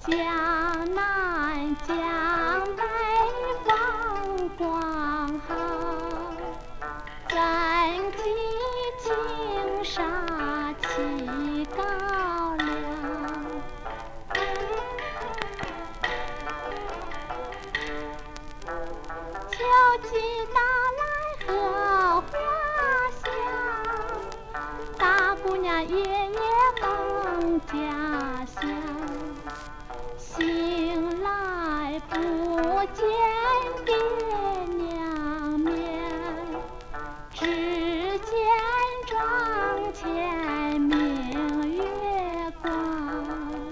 江南江北风光好，真迹青纱起高粱。秋季到来荷花香，大姑娘夜夜梦家乡。醒来不见爹娘面，只见窗前明月光。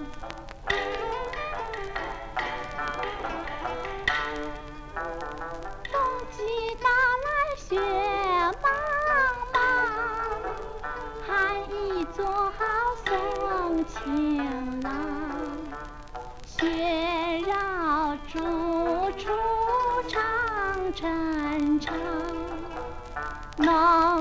冬季到来雪茫茫，寒衣做好送情郎。雪绕朱处长城长，浓